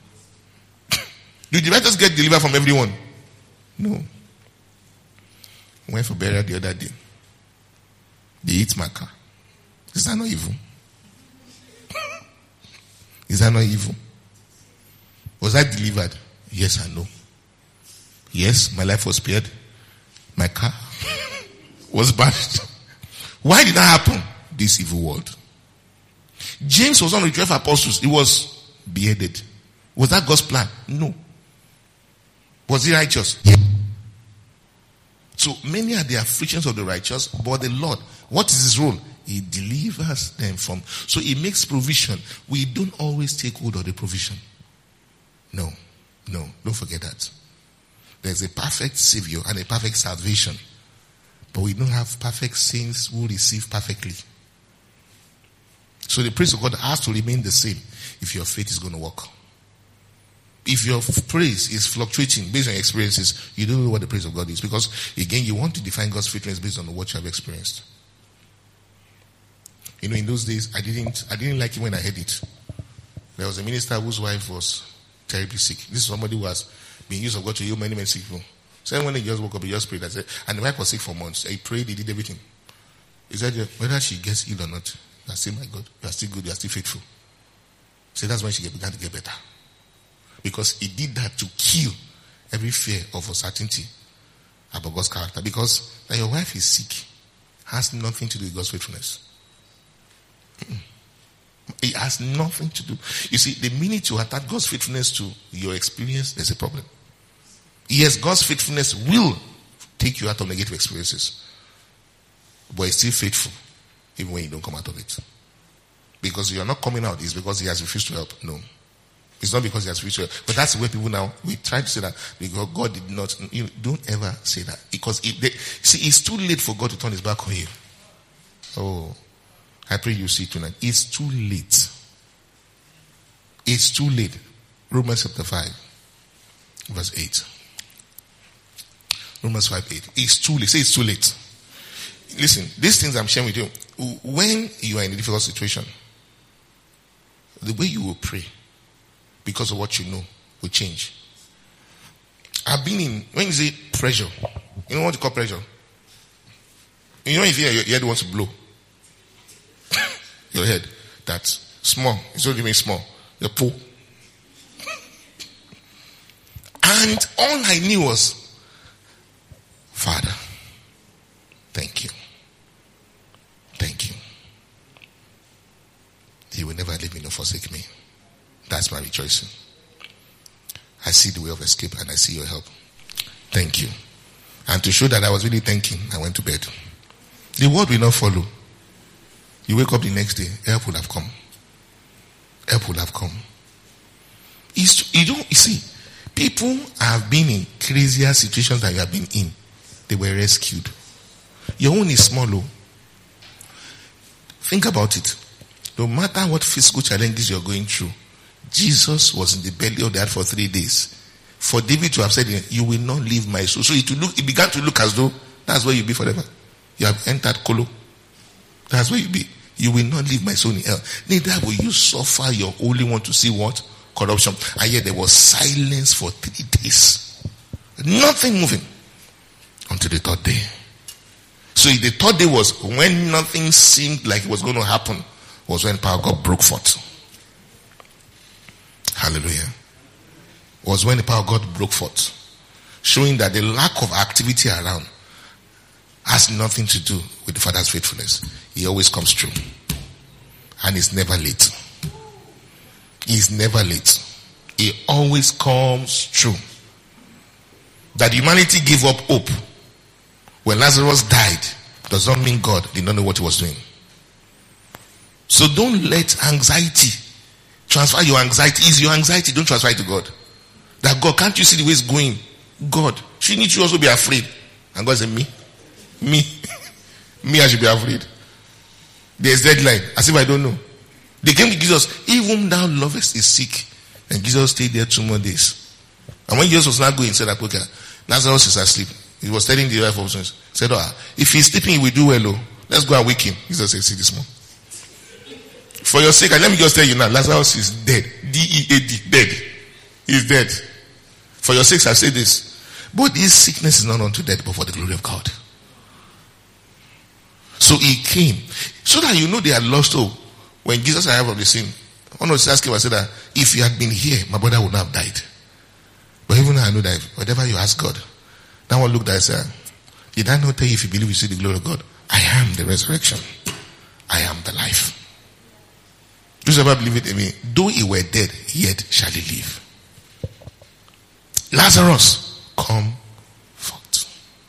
Do the righteous get delivered from everyone? No. I went for burial the other day. They eat my car. Is that not evil? Is that not evil? Was I delivered? Yes and no. Yes, my life was spared. My car was bashed. Why did that happen? This evil world. James was one of the 12 apostles. He was beheaded. Was that God's plan? No. Was he righteous? Yeah. So many are the afflictions of the righteous, but the Lord, what is his role? He delivers them from. So he makes provision. We don't always take hold of the provision. No, don't forget that. There's a perfect Savior and a perfect salvation. But we don't have perfect saints who receive perfectly. So the praise of God has to remain the same if your faith is going to work. If your praise is fluctuating based on experiences, you don't know what the praise of God is. Because again, you want to define God's faithfulness based on what you have experienced. You know, in those days, I didn't like it when I heard it. There was a minister whose wife was terribly sick. This is somebody who has been used of God to heal many sick people. So when he just woke up, he just prayed. And the wife was sick for months. He prayed, he did everything. He said, whether she gets healed or not, I say, my God, you are still good, you are still faithful. So that's when she began to get better. Because he did that to kill every fear of uncertainty about God's character. Because that your wife is sick has nothing to do with God's faithfulness. It has nothing to do. You see, the minute you attach God's faithfulness to your experience, there's a problem. Yes, God's faithfulness will take you out of negative experiences. But he's still faithful, even when you don't come out of it. Because you're not coming out, it's because he has refused to help. No. It's not because he has refused to help. But that's the way people now, we try to say that because God did not. You don't ever say that. Because it's too late for God to turn his back on you. Oh, I pray you see tonight. It's too late. It's too late. Romans chapter 5, verse 8. Romans 5:8. It's too late. Say it's too late. Listen, these things I'm sharing with you. When you are in a difficult situation, the way you will pray, because of what you know, will change. I've been in, when you say pressure, you know what you call pressure? You know if your head wants to blow. Your head, that's small. It's only mean small. Your pull. And all I knew was, Father, thank you. Thank you. He will never leave me nor forsake me. That's my rejoicing. I see the way of escape and I see your help. Thank you. And to show that I was really thanking, I went to bed. The word will not follow. You wake up the next day, help will have come. Help will have come. You see, people have been in crazier situations than you have been in. They were rescued. Your own is small, though. Think about it. No matter what physical challenges you're going through, Jesus was in the belly of the earth for 3 days. For David to have said, you will not leave my soul. So it began to look as though that's where you'll be forever. You have entered Kolo. That's where you'll be. You will not leave my soul in hell. Neither will you suffer your only one to see what? Corruption. And yet there was silence for 3 days. Nothing moving. Until the third day. So the third day was when nothing seemed like it was going to happen. Was when power of God broke forth. Hallelujah. Was when the power of God broke forth. Showing that the lack of activity around has nothing to do with the Father's faithfulness. He always comes true. And he's never late. He's never late. He always comes true. That humanity gave up hope when Lazarus died does not mean God did not know what he was doing. So don't let anxiety transfer your anxiety. Is your anxiety, don't transfer it to God. That God, can't you see the way it's going? God, shouldn't you also be afraid? And God said, me, I should be afraid. There's deadline, as if I don't know. They came to Jesus, even thou lovest is sick. And Jesus stayed there 2 more days. And when Jesus was not going, he said, okay, Lazarus is asleep. He was telling the wife of his said, if he's sleeping, he will do well. Let's go and wake him. Jesus said, see this one. For your sake, and let me just tell you now, Lazarus is dead. D-E-A-D, dead. He's dead. For your sakes, I say this. But this sickness is not unto death, but for the glory of God. So he came. So that you know they had lost hope. When Jesus arrived on the scene, one of the sisters came and said that if you had been here, my brother would not have died. But even now I know that whatever you ask God, that one looked at and said, did I not tell you if you believe you see the glory of God? I am the resurrection. I am the life. Whosoever believeth in me, though he were dead, yet shall he live. Lazarus come forth.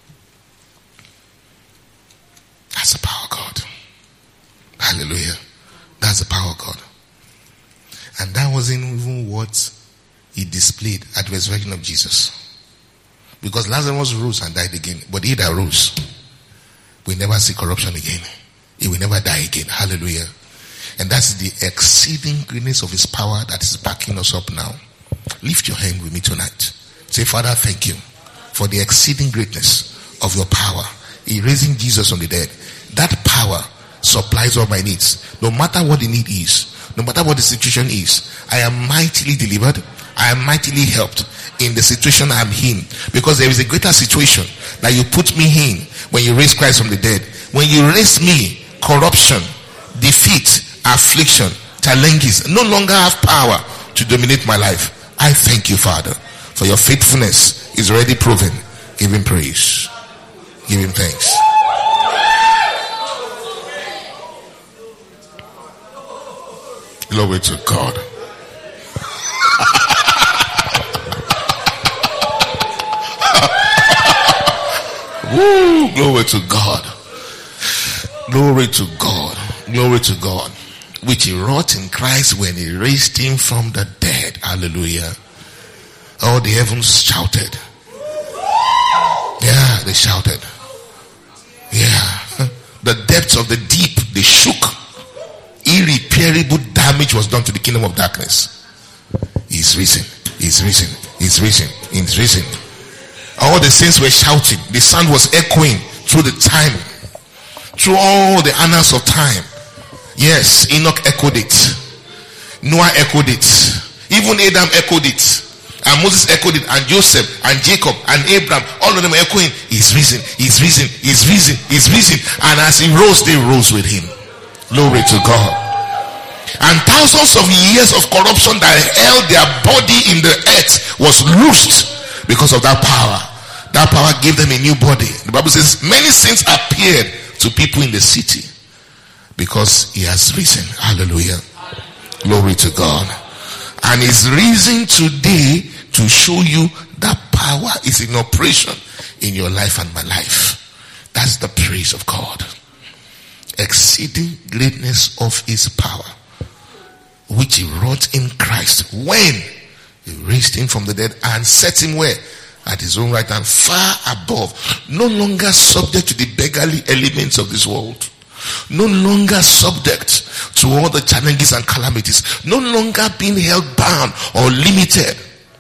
That's the power of God. Hallelujah. That's the power of God. And that wasn't even what he displayed at the resurrection of Jesus. Because Lazarus rose and died again. But he that rose will never see corruption again. He will never die again. Hallelujah. And that's the exceeding greatness of his power that is backing us up now. Lift your hand with me tonight. Say, Father, thank you for the exceeding greatness of your power in raising Jesus from the dead. That power supplies all my needs. No matter what the need is, no matter what the situation is, I am mightily delivered. I am mightily helped in the situation I'm in. Because there is a greater situation that you put me in when you raise Christ from the dead. When you raise me, corruption, defeat, affliction, challenges no longer have power to dominate my life. I thank you, Father, for your faithfulness is already proven. Give him praise. Give him thanks. Glory to God. Woo, glory to God. Glory to God. Glory to God. Which he wrought in Christ when he raised him from the dead. Hallelujah. All the heavens shouted. Yeah, they shouted. Yeah. The depths of the deep, they shook. Irreparable damage was done to the kingdom of darkness. He's risen. He's risen. He's risen. He's risen. All the saints were shouting. The sound was echoing through the time. Through all the annals of time. Yes, Enoch echoed it. Noah echoed it. Even Adam echoed it. And Moses echoed it. And Joseph and Jacob and Abraham, all of them were echoing, he's risen, he's risen, he's risen, he's risen. And as he rose, they rose with him. Glory to God. And thousands of years of corruption that held their body in the earth was loosed because of that power. That power gave them a new body. The Bible says many saints appeared to people in the city because he has risen. Hallelujah. Glory to God. And he's risen today to show you that power is in operation in your life and my life. That's the praise of God. Exceeding greatness of his power, which he wrought in Christ when he raised him from the dead and set him where? At his own right hand, far above, no longer subject to the beggarly elements of this world, no longer subject to all the challenges and calamities, no longer being held bound or limited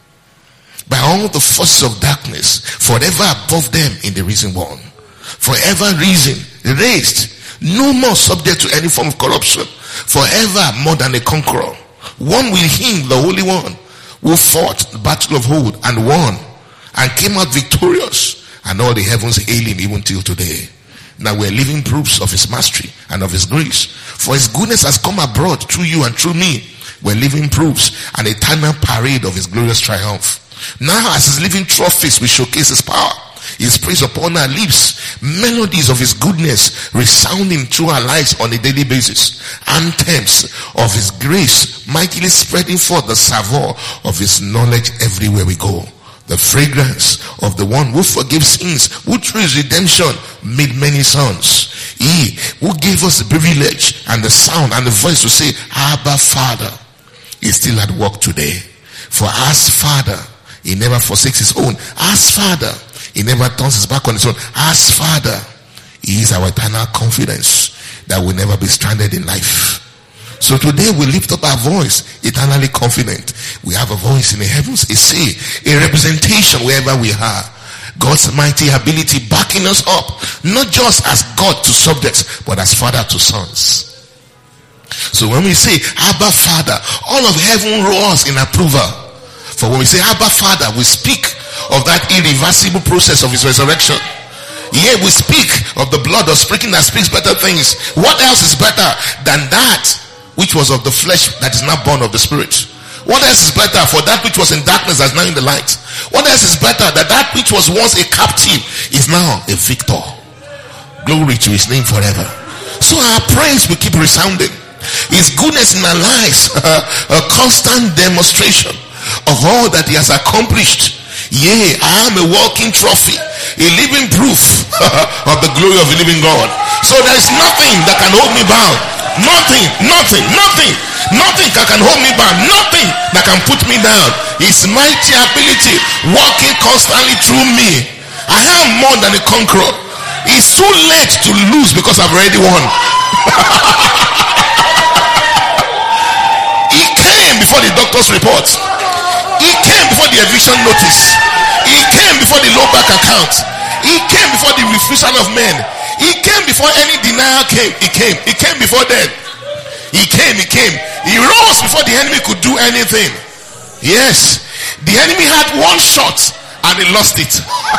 by all the forces of darkness, forever above them in the risen one, forever risen, raised, no more subject to any form of corruption, forever more than a conqueror, one with him, the Holy One, who fought the battle of Hood and won and came out victorious, and all the heavens hail him even till today. Now we're living proofs of his mastery and of his grace, for his goodness has come abroad through you and through me. We're living proofs, an eternal parade of his glorious triumph. Now as his living trophies we showcase his power, his praise upon our lips, melodies of his goodness resounding through our lives on a daily basis, anthems of his grace mightily spreading forth the savour of his knowledge everywhere we go. The fragrance of the one who forgives sins, who through his redemption made many sons. He who gave us the privilege and the sound and the voice to say, Abba Father, is still at work today. For as Father, he never forsakes his own. As Father, he never turns his back on his own. As Father, he is our eternal confidence that we'll never be stranded in life. So today we lift up our voice, eternally confident. We have a voice in the heavens, a say, a representation wherever we are. God's mighty ability backing us up, not just as God to subjects, but as Father to sons. So when we say, Abba Father, all of heaven roars in approval. For when we say, Abba Father, we speak of that irreversible process of his resurrection. Here we speak of the blood of sprinkling that speaks better things. What else is better than that which was of the flesh that is now born of the spirit? What else is better for that which was in darkness as now in the light? What else is better that that which was once a captive is now a victor? Glory to his name forever. So our praise will keep resounding. His goodness in our lives, a constant demonstration of all that he has accomplished. Yea, I am a walking trophy, a living proof of the glory of the living God. So there is nothing that can hold me bound. Nothing that can hold me bound. Nothing that can put me down. His mighty ability working constantly through me. I am more than a conqueror. It's too late to lose because I've already won. He came before the doctor's report. He came before the eviction notice. He came before the low back account. He came before the refusal of men. He came before any denial came. He came before them. He came. He rose before the enemy could do anything. Yes, the enemy had one shot and he lost it.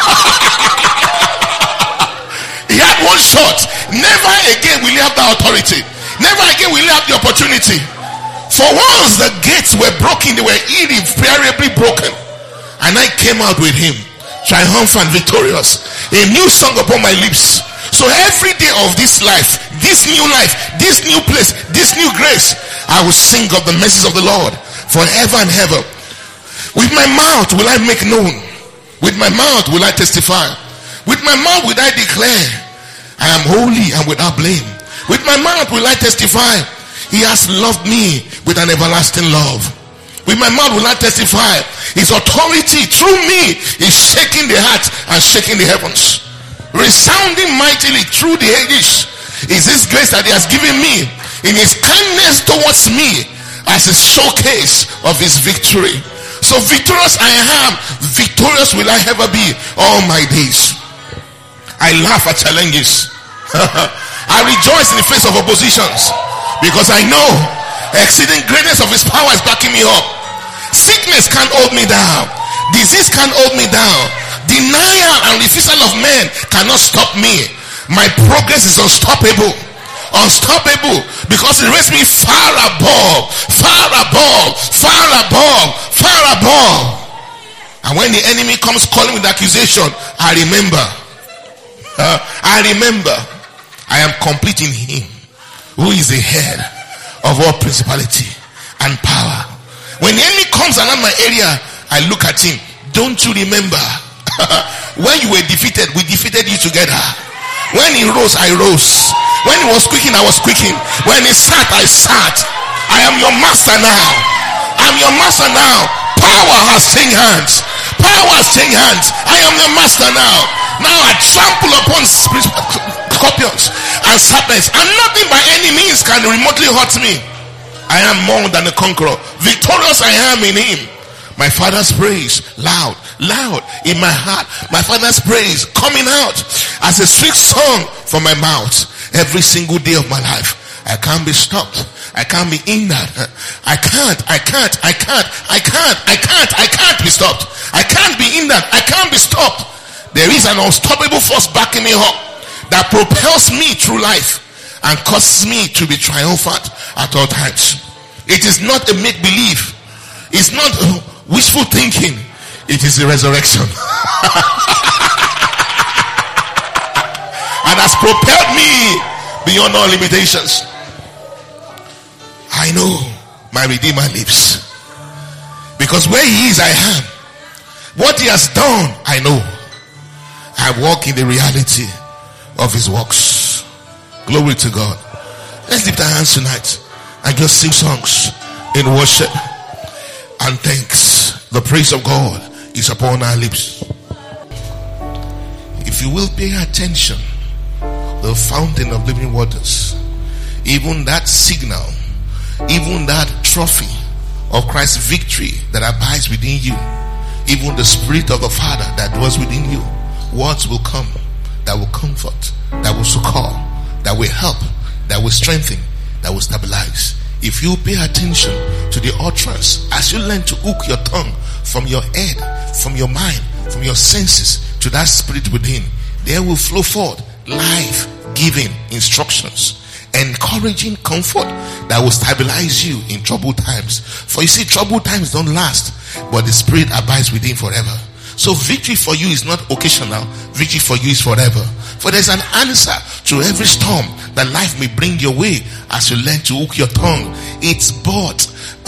He had one shot. Never again will he have the authority. Never again will he have the opportunity. For once the gates were broken, they were irreparably broken. And I came out with him, triumphant, victorious. A new song upon my lips. So every day of this life, this new place, this new grace, I will sing of the mercies of the Lord forever and ever. With my mouth will I make known. With my mouth will I testify. With my mouth will I declare, I am holy and without blame. With my mouth will I testify, he has loved me with an everlasting love. With my mouth will I testify, his authority through me is shaking the heart and shaking the heavens. Resounding mightily through the ages is this grace that he has given me in his kindness towards me as a showcase of his victory. So victorious I am, victorious will I ever be all my days. I laugh at challenges. I rejoice in the face of oppositions, because I know exceeding greatness of his power is backing me up. Sickness can't hold me down. Disease can't hold me down. Denial and refusal of men cannot stop me. My progress is unstoppable. Unstoppable, because it raised me far above. And when the enemy comes calling with accusation, I remember I am complete in him who is the head of all principality and power. When the enemy comes around my area, I look at him. Don't you remember when you were defeated, we defeated you together. When he rose, I rose. When he was squeaking, I was squeaking. When he sat, I sat. I am your master now. I'm your master now. Power has changed hands. I am your master now. Now I trample upon scorpions and serpents, and nothing by any means can remotely hurt me. I am more than a conqueror. Victorious I am in him. My Father's praise loud in my heart. My Father's praise coming out as a sweet song from my mouth every single day of my life. I can't be stopped. I can't be hindered. I can't be stopped. I can't be hindered. I can't be stopped. There is an unstoppable force backing me up that propels me through life and causes me to be triumphant at all times. It is not a make-believe. It's not wishful thinking. It is the resurrection. And has propelled me beyond all limitations. I know my Redeemer lives, because where he is, I am. What he has done, I know. I walk in the reality of his works. Glory to God. Let's lift our hands tonight and just sing songs in worship and thanks. The praise of God is upon our lips. If you will pay attention, the fountain of living waters, even that signal, even that trophy of Christ's victory that abides within you, even the Spirit of the Father that dwells within you, words will come that will comfort, that will succor, that will help, that will strengthen, that will stabilize. If you pay attention to the utterance, as you learn to hook your tongue from your head, from your mind, from your senses to that spirit within, there will flow forth life-giving instructions, encouraging comfort that will stabilize you in troubled times. For you see, troubled times don't last, but the Spirit abides within forever. So victory for you is not occasional. Victory for you is forever. For there's an answer to every storm that life may bring your way as you learn to hook your tongue. It's but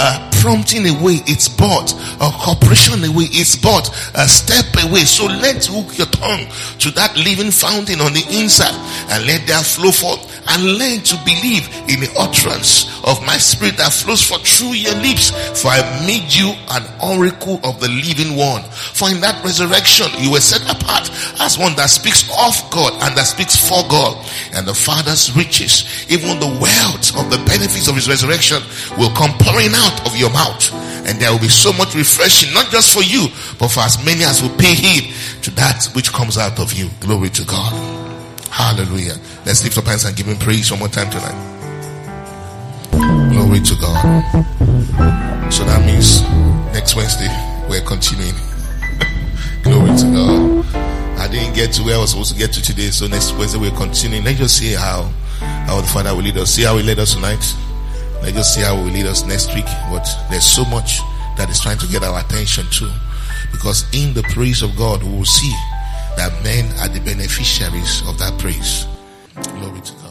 prompting away, it's bought. A corporation away, it's bought. A step away. So let's hook your tongue to that living fountain on the inside and let that flow forth, and learn to believe in the utterance of my spirit that flows forth through your lips. For I made you an oracle of the living one. For in that resurrection you were set apart as one that speaks of God and that speaks for God. And the Father's riches, even the wealth of the benefits of his resurrection, will come pouring out of your mouth. And there will be so much refreshing, not just for you, but for as many as will pay heed to that which comes out of you. Glory to God. Hallelujah. Let's lift up hands and give him praise one more time tonight. Glory to God. So that means next Wednesday we're continuing. Glory to God. I didn't get to where I was supposed to get to today, so next Wednesday we're continuing. Let's just see how the Father will lead us. See how he led us tonight. Let's just see how he will lead us next week. But there's so much that is trying to get our attention too, because in the praise of God we will see that men are the beneficiaries of that praise. Glory to God.